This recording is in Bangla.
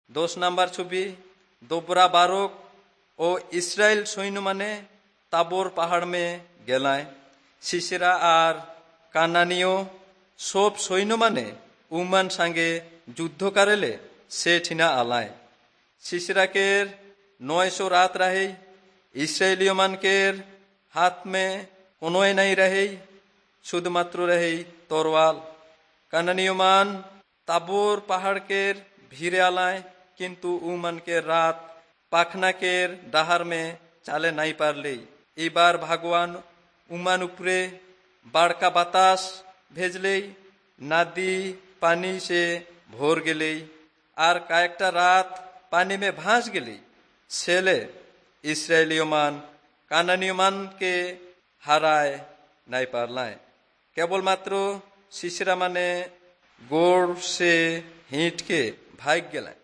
2 ছবি दोबरा बारोक ও ইসরায়েল সৈন্য মানে তাবর পাহাড় মে গেলায়। শিশিরা আর কানানীয় সব সৈন্য মানে উমান সঙ্গে যুদ্ধ কারেলে সে ঠিনা আলায়। শিশিরাকের 900 রাত রাহে ইসরায়েলীয় মানকের হাত মে কোনোই নাই রাহে, শুধুমাত্র রাহে তরওয়াল। কানানীয় মান তাবর পাহাড়কের ভিড়ে আলায়, কিন্তু উমানকের রাত পাখনাকের ডাহার মে চালে নাই পারলেই। এবার ভগবান উমান উপরে বাড়কা বাতাস ভেজলেই, নদী পানি সে ভর গেলেই, আর কয়েকটা রাত পানি মে ভাস গেলেই ছেলে ইসরায়েলীয় মান কানানীয় মানকে হারায় নাই পারলায়। কেবলমাত্র শিশিরা মানে গোড় সে হিঁটকে ভাগ গেলায়।